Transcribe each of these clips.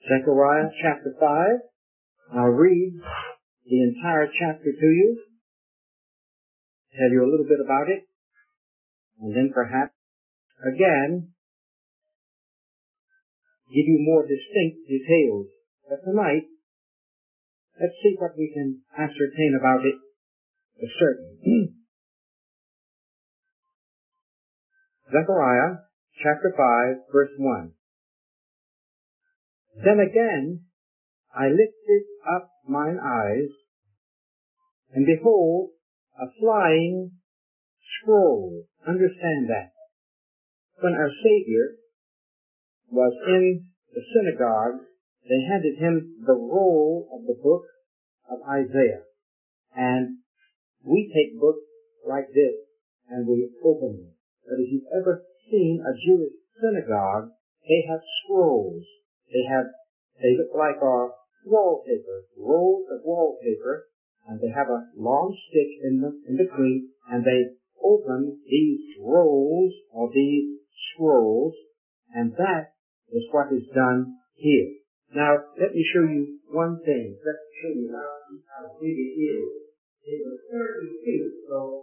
Zechariah chapter 5. I'll read the entire chapter to you, tell you a little bit about it, and then perhaps, again, give you more distinct details. But tonight, let's see what we can ascertain about it for certain. Zechariah chapter 5, verse 1. Then again I lifted up mine eyes, and behold, a flying scroll. Understand that. When our Savior was in the synagogue, they handed him the roll of the book of Isaiah. And we take books like this and we open them. But if you've ever seen a Jewish synagogue, they have scrolls. They look like our wallpaper, rolls of wallpaper, and they have a long stick in between, and they open these rolls or these scrolls, and that is what is done here. Now, let me show you one thing. Let's show you how big it is. It was 30 feet, so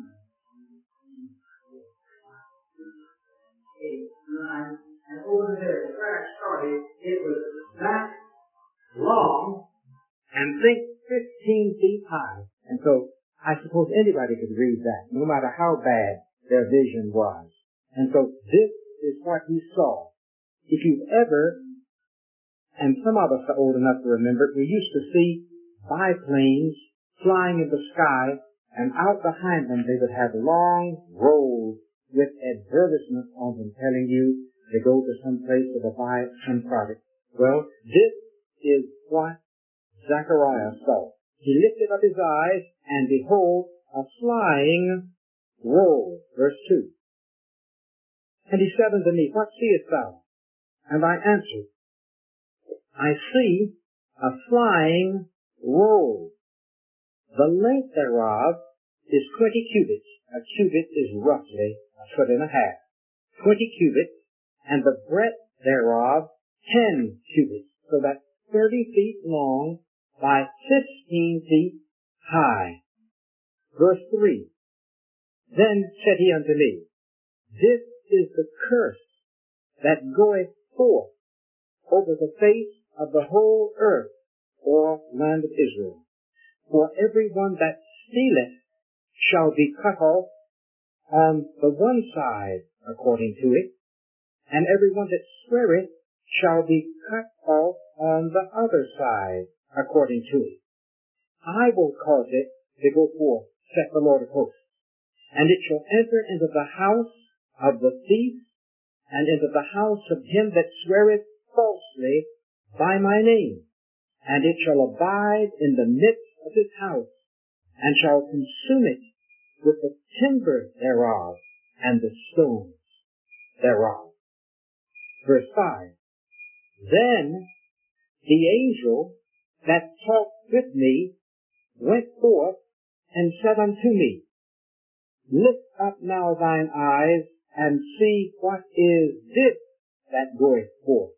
8, 9, and over there, where I started, it was that long, and think 15 feet high. And so, I suppose anybody could read that, no matter how bad their vision was. And so, this is what he saw. If you've ever, and some of us are old enough to remember it, we used to see biplanes flying in the sky, and out behind them they would have long rolls with advertisements on them telling you to go to some place to buy some product. Well, this is what Zechariah saw. He lifted up his eyes, and behold, a flying roll. Verse 2. And he said unto me, What seest thou? And I answered, I see a flying roll. The length thereof is 20 cubits. A cubit is roughly a foot and a half. 20 cubits, and the breadth thereof 10 cubits. So that's 30 feet long by 15 feet high. Verse 3. Then said he unto me, This is the curse that goeth forth over the face of the whole earth, or land of Israel. For every one that stealeth shall be cut off on the one side according to it, and every one that sweareth shall be cut off on the other side according to it. I will cause it to go forth, saith the Lord of hosts, and it shall enter into the house of the thief, and into the house of him that sweareth falsely by my name, and it shall abide in the midst of his house, and shall consume it with the timber thereof, and the stones thereof. Verse 5. Then the angel that talked with me went forth and said unto me, Lift up now thine eyes, and see what is this that goeth forth.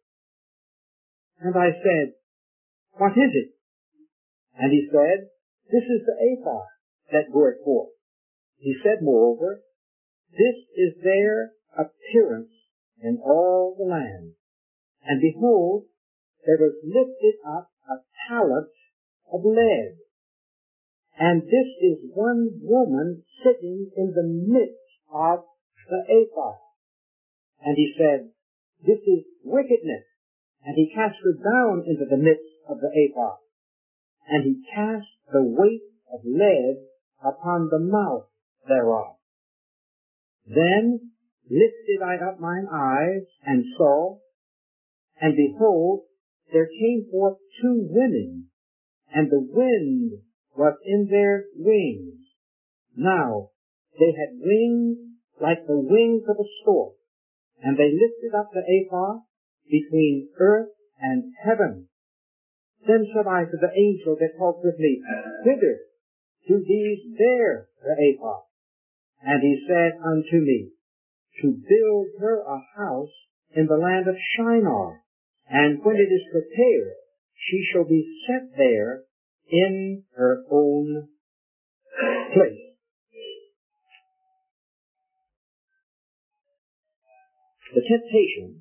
And I said, What is it? And he said, This is the ephah that goeth forth. He said, moreover, This is their appearance in all the land. And behold, there was lifted up a talent of lead. And this is one woman sitting in the midst of the ephah. And he said, This is wickedness. And he cast her down into the midst of the ephah. And he cast the weight of lead upon the mouth thereof. Then lifted I up mine eyes, and saw, and behold, there came forth 2 women, and the wind was in their wings. Now they had wings like the wings of a stork, and they lifted up the ephah between earth and heaven. Then said I to the angel that talked with me, Whither do these bear the ephah? And he said unto me, To build her a house in the land of Shinar, And when it is prepared, she shall be set there in her own place. The temptation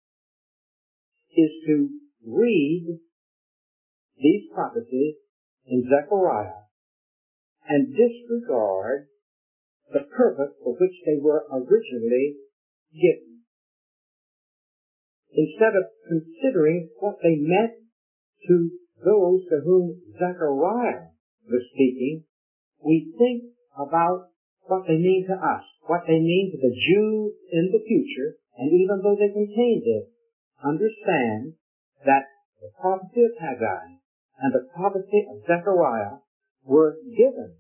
is to read these prophecies in Zechariah and disregard the purpose for which they were originally given. Instead of considering what they meant to those to whom Zechariah was speaking, we think about what they mean to us, what they mean to the Jews in the future, and even though they contain this, understand that the prophecy of Haggai and the prophecy of Zechariah were given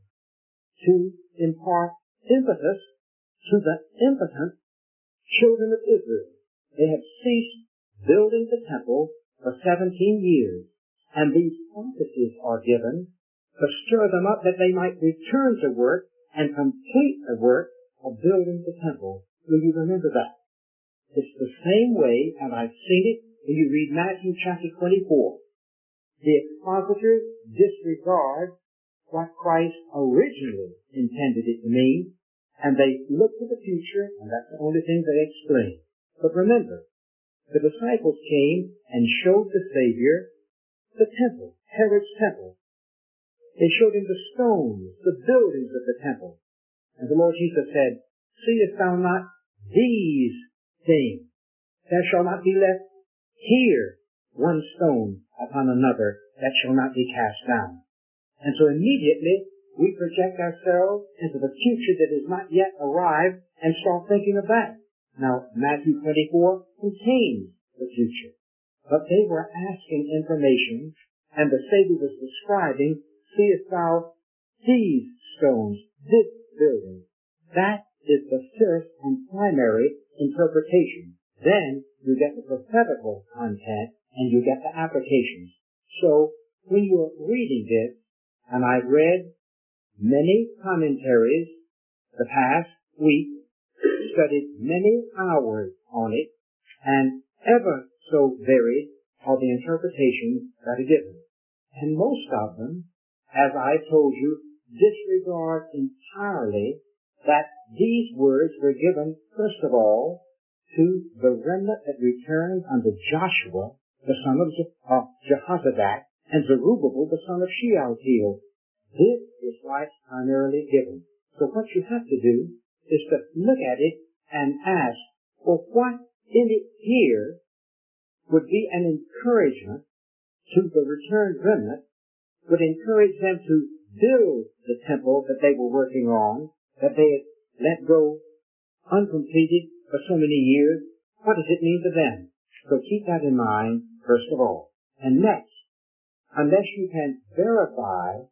to impart impetus to the impotent children of Israel. They had ceased building the temple for 17 years, and these prophecies are given to stir them up that they might return to work and complete the work of building the temple. Will you remember that? It's the same way, and I've seen it when you read Matthew chapter 24. The expositors disregard what Christ originally intended it to mean, and they look to the future, and that's the only thing they explain. But remember, the disciples came and showed the Savior the temple, Herod's temple. They showed him the stones, the buildings of the temple. And the Lord Jesus said, "Seest thou not these things? There shall not be left here one stone upon another that shall not be cast down." And so immediately we project ourselves into the future that is not yet arrived and start thinking of that. Now, Matthew 24 contains the future. But they were asking information, and the Savior was describing, "Seest thou these stones, this building?" That is the first and primary interpretation. Then you get the prophetical content, and you get the applications. So, when you're reading this, and I've read many commentaries the past week, studied many hours on it, and ever so varied are the interpretations that are given. And most of them, as I told you, disregard entirely that these words were given, first of all, to the remnant that returned under Joshua, the son of Jehozadak, and Zerubbabel, the son of Shealtiel. This is why it's primarily given. So what you have to do is to look at it and ask, well, what in it here would be an encouragement to the returned remnant, would encourage them to build the temple that they were working on, that they had let go uncompleted for so many years. What does it mean to them? So keep that in mind, first of all. And next, unless you can verify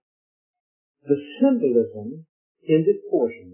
the symbolism in this portion,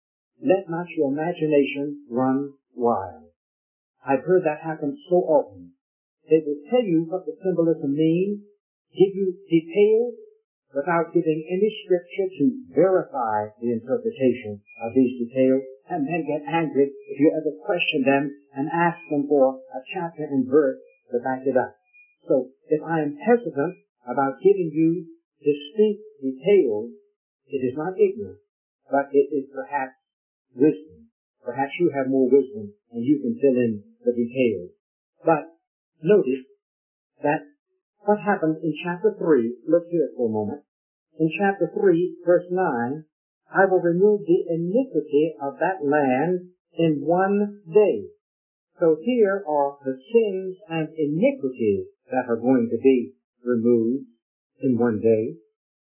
let not your imagination run wild. I've heard that happen so often. They will tell you what the symbolism means, give you details, without giving any scripture to verify the interpretation of these details, and then get angry if you ever question them and ask them for a chapter and verse to back it up. So, if I am hesitant about giving you distinct details, it is not ignorance, but it is perhaps wisdom. Perhaps you have more wisdom and you can fill in the details. But notice that what happens in chapter 3, look here for a moment. In chapter 3, verse 9, "I will remove the iniquity of that land in one day." So here are the sins and iniquities that are going to be removed in one day.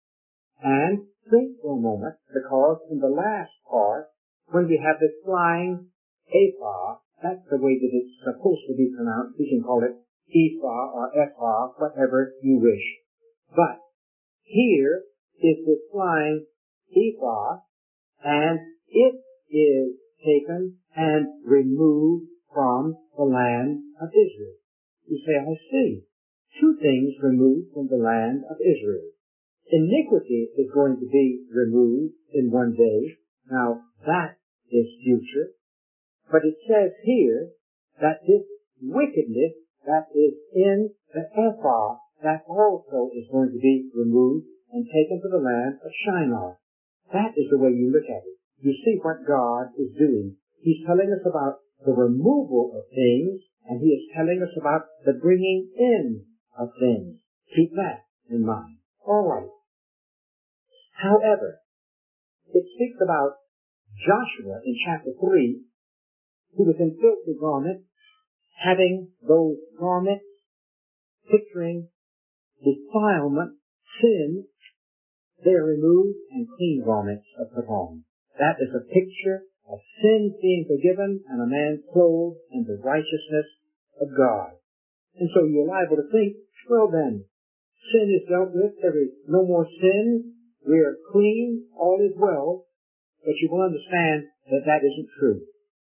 And think for a moment, because in the last part, when we have this flying ephah, that's the way that it's supposed to be pronounced. We can call it ephah or ephah, whatever you wish. But here is this flying ephah, and it is taken and removed from the land of Israel. You say, I see. Two things removed from the land of Israel. Iniquity is going to be removed in one day. Now, that is future. But it says here that this wickedness that is in the ephah, that also is going to be removed and taken to the land of Shinar. That is the way you look at it. You see what God is doing. He's telling us about the removal of things, and He is telling us about the bringing in of things. Keep that in mind. All right. However, it speaks about Joshua in chapter 3, who was in filthy garments, having those garments picturing defilement, sin. They are removed and clean garments are put on. That is a picture of sin being forgiven and a man clothed in the righteousness of God. And so you're liable to think, well then, sin is dealt with, there is no more sin, we are clean, all is well, but you will understand that that isn't true.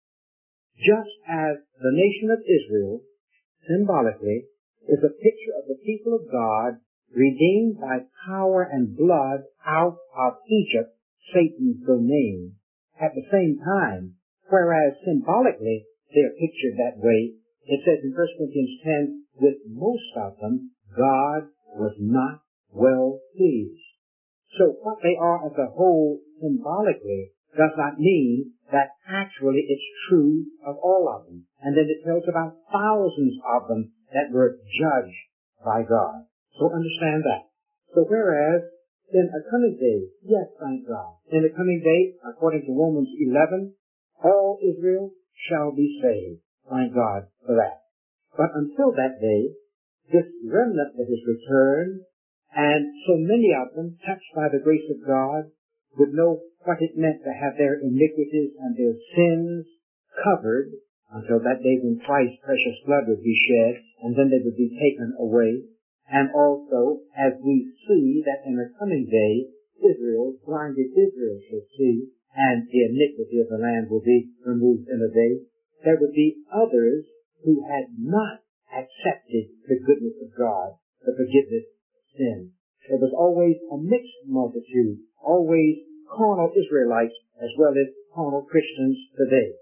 Just as the nation of Israel, symbolically, is a picture of the people of God redeemed by power and blood out of Egypt, Satan's domain. At the same time, whereas symbolically they are pictured that way, it says in 1 Corinthians 10, with most of them, God was not well pleased. So what they are as a whole symbolically does not mean that actually it's true of all of them. And then it tells about thousands of them that were judged by God. So understand that. So whereas in a coming day, yes, thank God, in a coming day, according to Romans 11, all Israel shall be saved. Thank God for that. But until that day, this remnant that is returned, and so many of them, touched by the grace of God, would know what it meant to have their iniquities and their sins covered until that day when Christ's precious blood would be shed, and then they would be taken away. And also, as we see that in the coming day, Israel, blinded Israel shall see, and the iniquity of the land will be removed in a day, there would be others who had not accepted the goodness of God, the forgiveness of sin. There was always a mixed multitude, always carnal Israelites as well as carnal Christians today.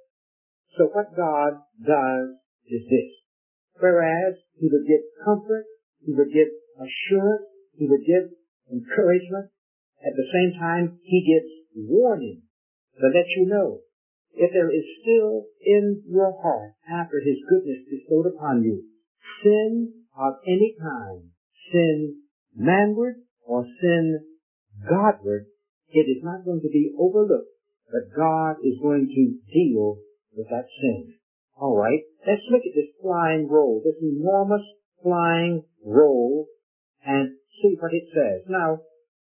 So what God does is this. Whereas He would give comfort, He would give assurance, He would give encouragement, at the same time He gives warning to let you know if there is still in your heart, after His goodness bestowed upon you, sin of any kind, sin manward or sin Godward, it is not going to be overlooked, but God is going to deal with that sin. All right, let's look at this flying roll, this enormous flying roll, and see what it says. Now,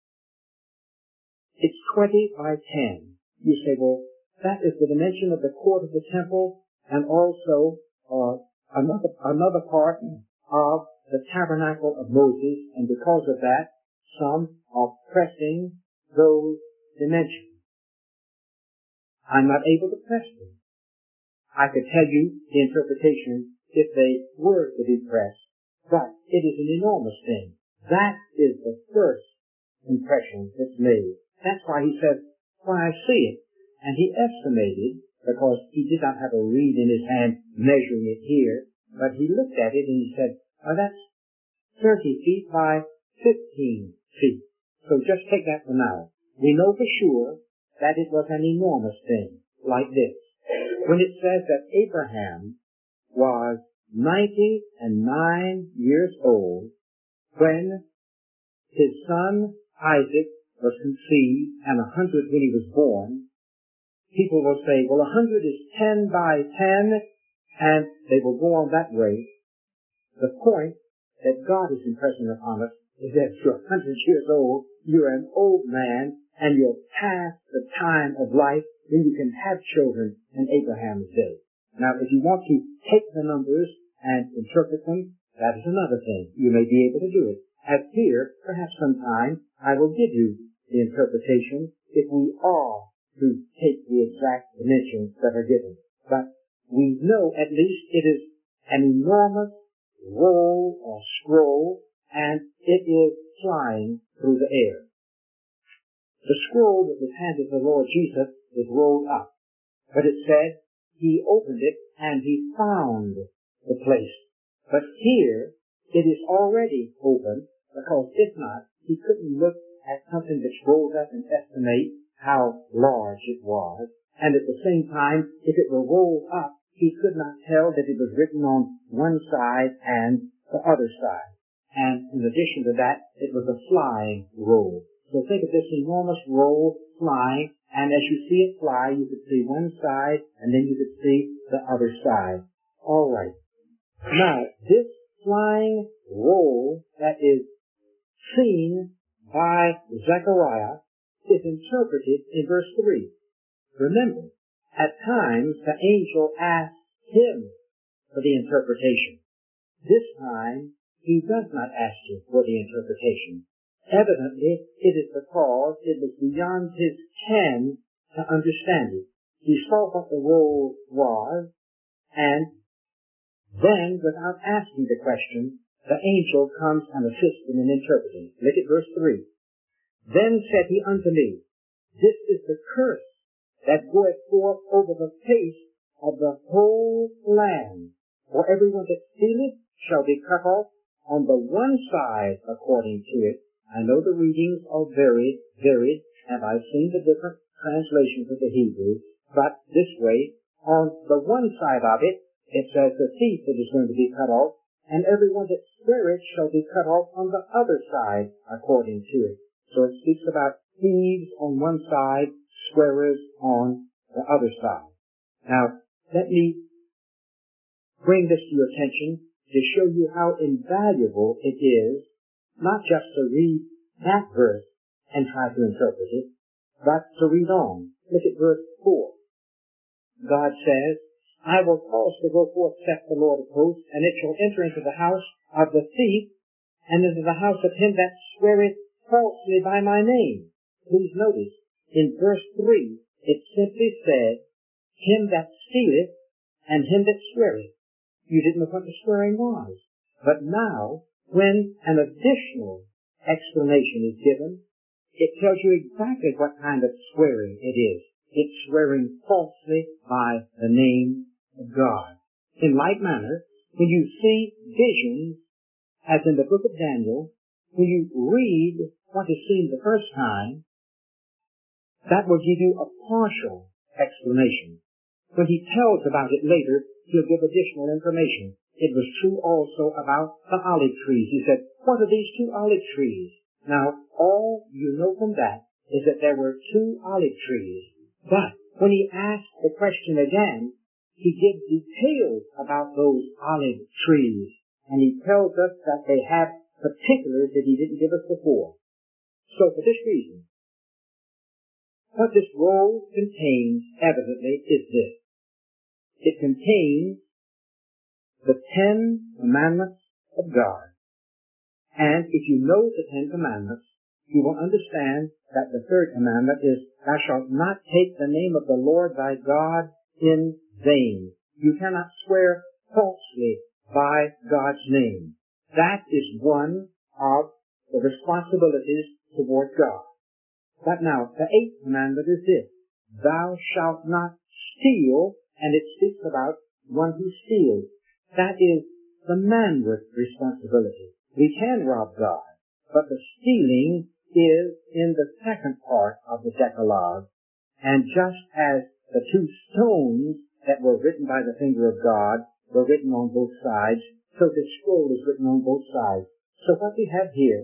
it's 20 by 10. You say, well, that is the dimension of the court of the temple, and also another part of the tabernacle of Moses, and because of that, some are pressing those dimensions. I'm not able to press them. I could tell you the interpretation if they were to be pressed, but it is an enormous thing. That is the first impression that's made. That's why he says, why I see it. And he estimated, because he did not have a reed in his hand measuring it here, but he looked at it and he said, oh, that's 30 feet by 15 feet. So just take that for now. We know for sure that it was an enormous thing, like this. When it says that Abraham was 99 years old when his son Isaac was conceived and 100 when he was born, people will say, well, 100 is 10 by 10, and they will go on that way. The point that God is impressing upon us is that you're 100 years old, you're an old man, and you're past the time of life when you can have children in Abraham's day. Now, if you want to take the numbers and interpret them, that is another thing. You may be able to do it. As here, perhaps sometime, I will give you the interpretation if we are to take the exact dimensions that are given. But we know at least it is an enormous roll or scroll, and it is flying through the air. The scroll that was handed to the Lord Jesus was rolled up, but it said he opened it and he found the place But here, it is already open, because if not, he couldn't look at something that's rolled up and estimate how large it was. And at the same time, if it were rolled up, he could not tell that it was written on one side and the other side. And in addition to that, it was a flying roll. So think of this enormous roll flying, and as you see it fly, you could see one side, and then you could see the other side. All right. Now, this flying roll that is seen by Zechariah is interpreted in verse 3. Remember, at times the angel asked him for the interpretation. This time, he does not ask you for the interpretation. Evidently, it is because it was beyond his ken to understand it. He saw what the roll was, and then, without asking the question, the angel comes and assists him in interpreting. Look at verse 3. Then said he unto me, This is the curse that goeth forth over the face of the whole land. For everyone that stealeth shall be cut off on the one side according to it. I know the readings are varied, and I've seen the different translations of the Hebrew, but this way, on the one side of it, it says the thief that is going to be cut off, and everyone that sweareth shall be cut off on the other side according to it. So it speaks about thieves on one side, swearers on the other side. Now, let me bring this to your attention to show you how invaluable it is not just to read that verse and try to interpret it, but to read on. Look at verse 4. God says, I will cause to go forth, saith the Lord of hosts, and it shall enter into the house of the thief, and into the house of him that sweareth falsely by my name. Please notice, in verse 3, it simply said, him that stealeth, and him that sweareth. You didn't know what the swearing was. But now, when an additional explanation is given, it tells you exactly what kind of swearing it is. It's swearing falsely by the name of God. In like manner, when you see visions, as in the book of Daniel, when you read what is seen the first time, that will give you a partial explanation. When he tells about it later, he'll give additional information. It was true also about the olive trees. He said, what are these two olive trees? Now, all you know from that is that there were two olive trees. But when he asks the question again, he gives details about those olive trees. And he tells us that they have particulars that he didn't give us before. So for this reason, what this roll contains evidently is this. It contains the 10 Commandments of God. And if you know the 10 Commandments, you will understand that the third commandment is, thou shalt not take the name of the Lord thy God in vain. You cannot swear falsely by God's name. That is one of the responsibilities toward God. But now, the eighth commandment is this, thou shalt not steal, and it speaks about one who steals. That is the manward responsibility. We can rob God, but the stealing is in the second part of the Decalogue. And just as the two stones that were written by the finger of God were written on both sides, so this scroll is written on both sides. So what we have here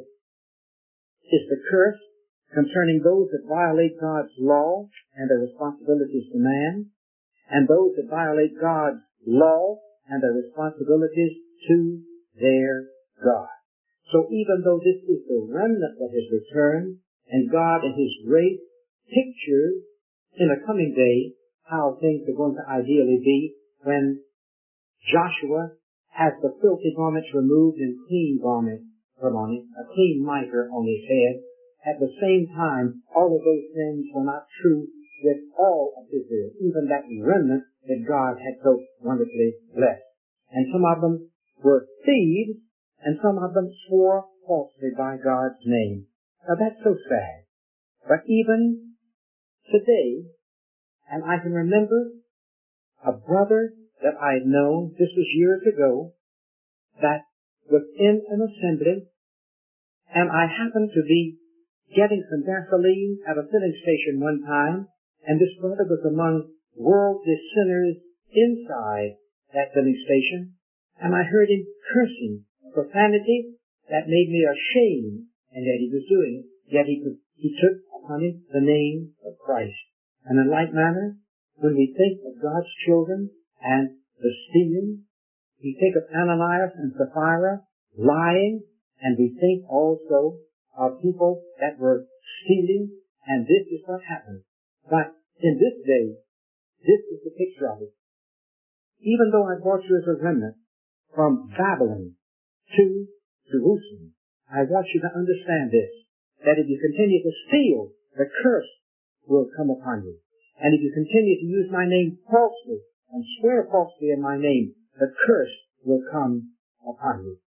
is the curse concerning those that violate God's law and their responsibilities to man, and those that violate God's law and their responsibilities to their God. So even though this is the remnant that has returned, and God in His grace pictures in a coming day how things are going to ideally be when Joshua has the filthy garments removed and clean garments put on him, a clean mitre on his head. At the same time, all of those things were not true with all of Israel, even that remnant that God had so wonderfully blessed. And some of them were thieves, and some of them swore falsely by God's name. Now that's so sad. But even today, and I can remember a brother that I had known, this was years ago, that was in an assembly, and I happened to be getting some gasoline at a filling station one time, and this brother was among worldly sinners inside that filling station, and I heard him cursing profanity that made me ashamed, and yet he was doing it, yet he took upon him the name of Christ. And in like manner, when we think of God's children and the stealing, we think of Ananias and Sapphira lying, and we think also of people that were stealing, and this is what happened. But in this day, this is the picture of it. Even though I brought you as a remnant from Babylon to Jerusalem, I want you to understand this, that if you continue to steal, the curse will come upon you. And if you continue to use my name falsely and swear falsely in my name, the curse will come upon you.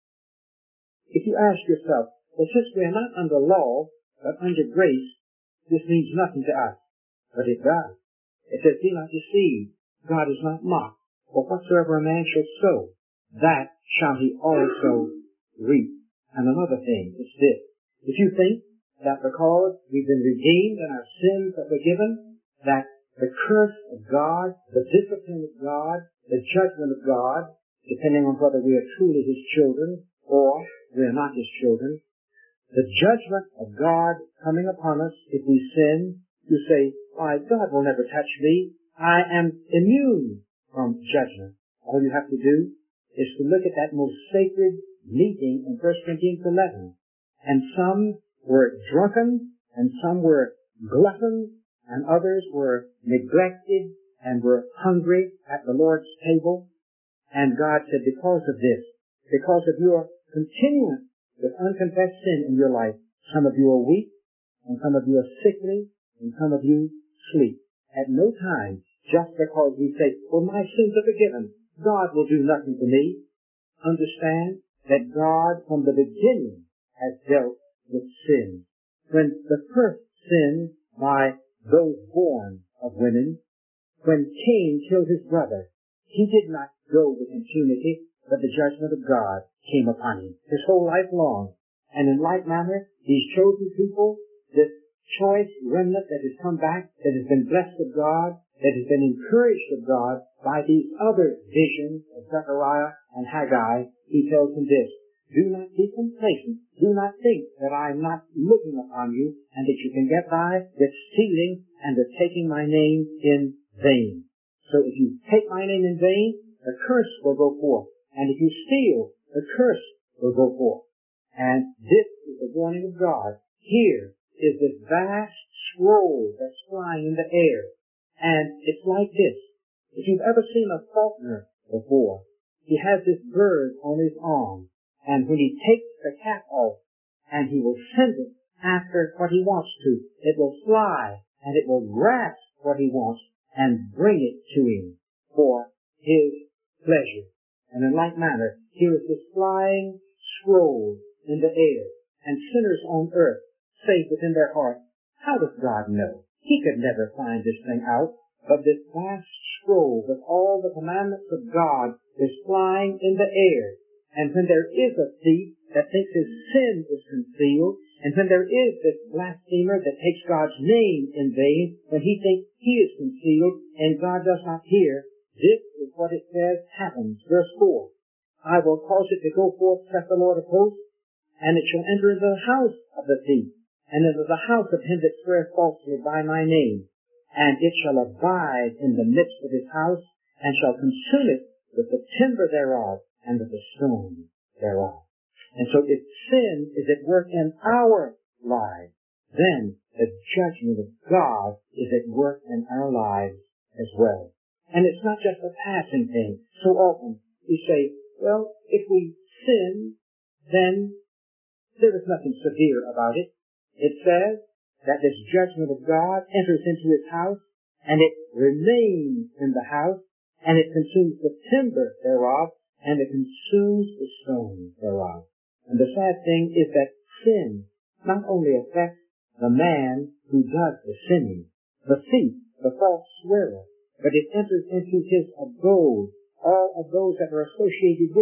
If you ask yourself, well, since we are not under law, but under grace, this means nothing to us. But it does. It says, be not deceived. God is not mocked. For whatsoever a man shall sow, that shall he also reap. And another thing is this. If you think that because we've been redeemed and our sins are forgiven, that the curse of God, the discipline of God, the judgment of God, depending on whether we are truly His children or we are not His children, the judgment of God coming upon us if we sin, you say, why, God will never touch me. I am immune from judgment. All you have to do is to look at that most sacred meeting in 1 Corinthians 11. And some were drunken, and some were gluttons, and others were neglected and were hungry at the Lord's table. And God said, because of this, because of your continuance with unconfessed sin in your life, some of you are weak, and some of you are sickly, and some of you sleep. At no time, just because we say, well, my sins are forgiven, God will do nothing to me. Understand that God, from the beginning, has dealt with sin. When the first sin by those born of women, when Cain killed his brother, he did not go with impunity, but the judgment of God came upon him his whole life long. And in like manner, these chosen people, this choice remnant that has come back, that has been blessed of God, that has been encouraged of God by these other visions of Zechariah and Haggai, he tells them this, do not be complacent. Do not think that I am not looking upon you and that you can get by with stealing and with taking my name in vain. So if you take my name in vain, the curse will go forth. And if you steal, the curse will go forth. And this is the warning of God. Here is this vast scroll that's flying in the air. And it's like this. If you've ever seen a falconer before, he has this bird on his arm. And when he takes the cap off, and he will send it after what he wants to, it will fly, and it will grasp what he wants, and bring it to him for his pleasure. And in like manner, here is this flying scroll in the air, and sinners on earth say within their heart, how does God know? He could never find this thing out. But this vast scroll with all the commandments of God is flying in the air. And when there is a thief that thinks his sin is concealed, and when there is this blasphemer that takes God's name in vain, when he thinks he is concealed and God does not hear, this is what it says happens. Verse 4, I will cause it to go forth, saith the Lord of hosts, and it shall enter into the house of the thief, and into the house of him that sweareth falsely by my name, and it shall abide in the midst of his house, and shall consume it with the timber thereof, and with the stone thereof. And so if sin is at work in our lives, then the judgment of God is at work in our lives as well. And it's not just a passing thing. So often we say, well, if we sin, then there is nothing severe about it. It says that this judgment of God enters into his house, and it remains in the house, and it consumes the timber thereof, and it consumes the stone thereof. And the sad thing is that sin not only affects the man who does the sinning, the thief, the false swearer, but it enters into his abode, all of those that are associated with him.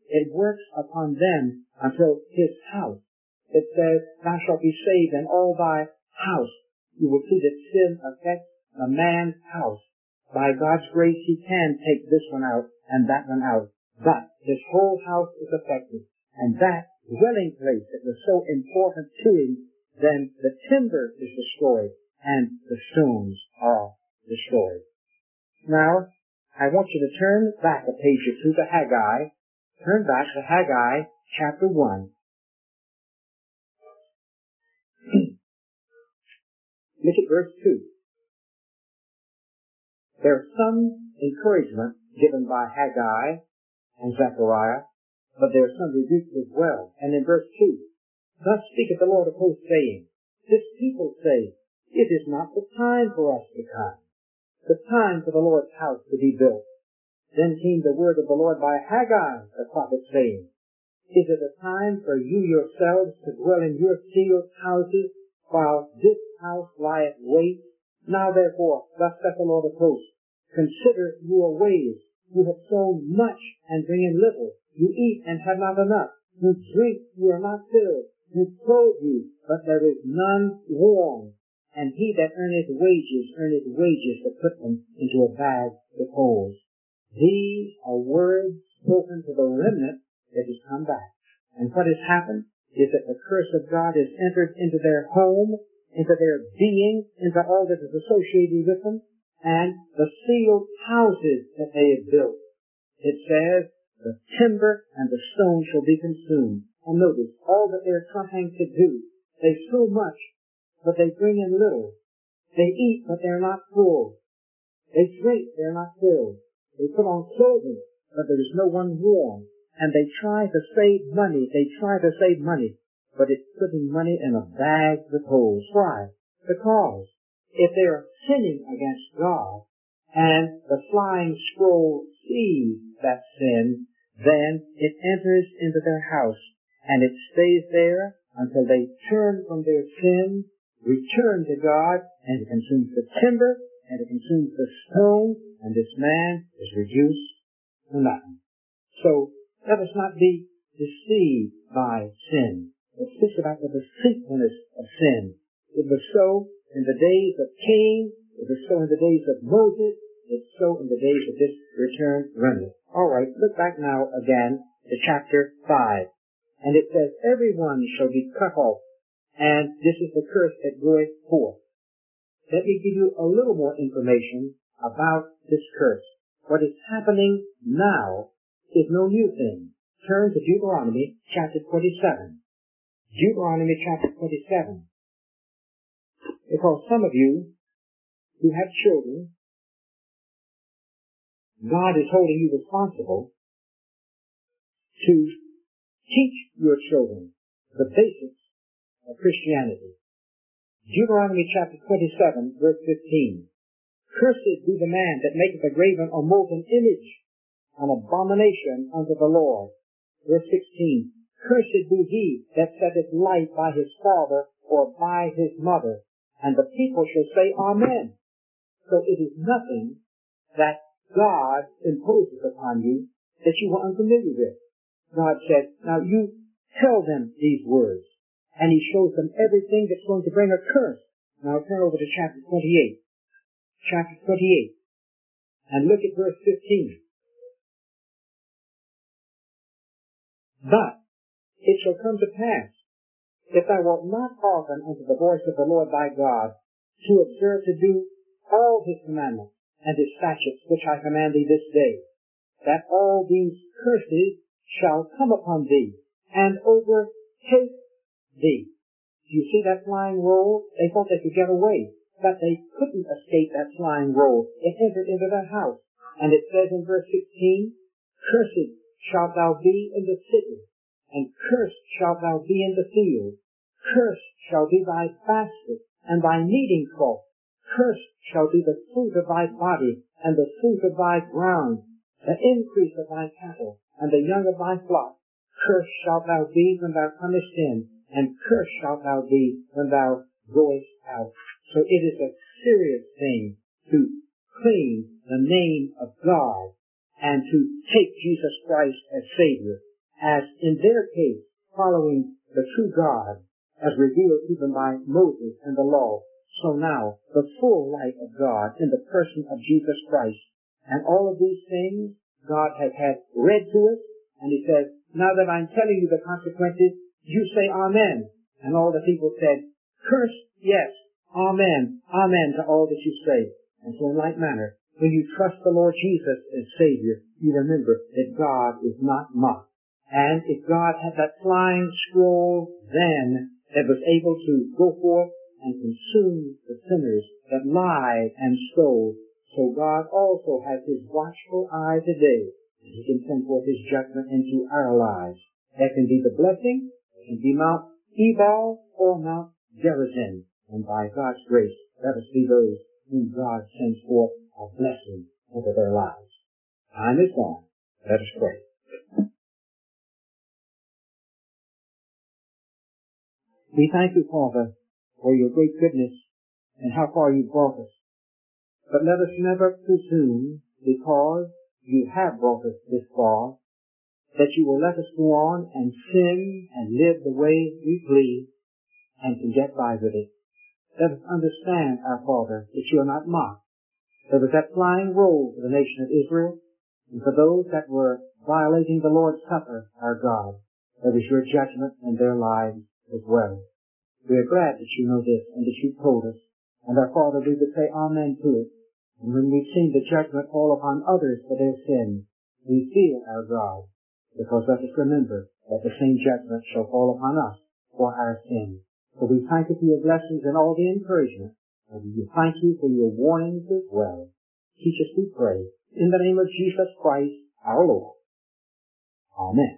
it works upon them until his house. It says, thou shalt be saved in all thy house. You will see that sin affects a man's house. By God's grace, he can take this one out and that one out. But his whole house is affected. And that dwelling place that was so important to him, then the timber is destroyed and the stones are destroyed. Now, I want you to turn back a page or two to Haggai. Turn back to Haggai chapter 1. Look at verse 2. There's some encouragement given by Haggai and Zechariah, but there's some rebuke as well. And in verse 2, thus speaketh the Lord of hosts, saying, this people say, it is not the time for us to come, the time for the Lord's house to be built. Then came the word of the Lord by Haggai, the prophet, saying, is it a time for you yourselves to dwell in your sealed houses, while this house lieth waste? Now therefore, thus saith the Lord of hosts, consider your ways. You have sown much and bring in little. You eat and have not enough. You drink, you are not filled. You clothe you, but there is none warm. And he that earneth wages to put them into a bag with holes. These are words spoken to the remnant that has come back. And what has happened is that the curse of God has entered into their home, into their being, into all that is associated with them, and the sealed houses that they have built. It says, the timber and the stone shall be consumed. And notice, all that they're trying to do, they sow much, but they bring in little. They eat, but they're not full. They drink, they're not filled. They put on clothing, but there is no one warm. And they try to save money. But it's putting money in a bag with holes. Why? Because if they are sinning against God, and the flying scroll sees that sin, then it enters into their house, and it stays there until they turn from their sin, return to God, and it consumes the timber, and it consumes the stone, and this man is reduced to nothing. So, let us not be deceived by sin. Let's think about the deceitfulness of sin. It was so in the days of Cain, it was so in the days of Moses, it's so in the days of this returned remnant. Alright, look back now again to chapter 5. And it says, everyone shall be cut off, and this is the curse that goeth forth. Let me give you a little more information about this curse. What is happening now is no new thing. Turn to Deuteronomy chapter 27. Deuteronomy chapter 27. Because some of you who have children, God is holding you responsible to teach your children the basics of Christianity. Deuteronomy chapter 27, verse 15. Cursed be the man that maketh a graven or molten image, an abomination unto the Lord. Verse 16. Cursed be he that setteth light by his father or by his mother. And the people shall say, Amen. So it is nothing that God imposes upon you that you were unfamiliar with. God said, now you tell them these words. And he shows them everything that's going to bring a curse. Now turn over to chapter 28. Chapter 28. And look at verse 15. But it shall come to pass, if thou wilt not hearken unto the voice of the Lord thy God, to observe to do all his commandments and his statutes which I command thee this day, that all these curses shall come upon thee and overtake thee. Do you see that flying roll? They thought they could get away, but they couldn't escape that flying roll. It entered into their house. And it says in verse 16, Cursed shalt thou be in the city, and cursed shalt thou be in the field. Cursed shall be thy basket and thy kneading trough. Cursed shall be the fruit of thy body, and the fruit of thy ground, the increase of thy cattle, and the young of thy flock. Cursed shalt thou be when thou comest in, and cursed shalt thou be when thou goest out. So it is a serious thing to claim the name of God and to take Jesus Christ as Savior. as in their case, following the true God, as revealed even by Moses and the law, so now the full light of God in the person of Jesus Christ. And all of these things God has had read to us, and he says, now that I'm telling you the consequences, you say amen. And all the people said, curse, yes, amen, amen to all that you say. And so in like manner, when you trust the Lord Jesus as Savior, you remember that God is not mocked. And if God had that flying scroll then that was able to go forth and consume the sinners that lied and stole, so God also has his watchful eye today, and he can send forth his judgment into our lives. That can be the blessing, it can be Mount Ebal or Mount Gerizim. And by God's grace, let us be those whom God sends forth a blessing over their lives. Time is gone. Let us pray. We thank you, Father, for your great goodness and how far you've brought us. But let us never presume, because you have brought us this far, that you will let us go on and sin and live the way we please and can get by with it. Let us understand, our Father, that you are not mocked. There was that flying roll for the nation of Israel, and for those that were violating the Lord's Supper, our God, there was your judgment in their lives as well. We are glad that you know this and that you told us, and our Father, we would say amen to it. And when we've seen the judgment fall upon others for their sins, we feel our God, because let us remember that the same judgment shall fall upon us for our sins. So we thank you for your blessings and all the encouragement, and we thank you for your warnings as well. Teach us, we pray, in the name of Jesus Christ, our Lord. Amen.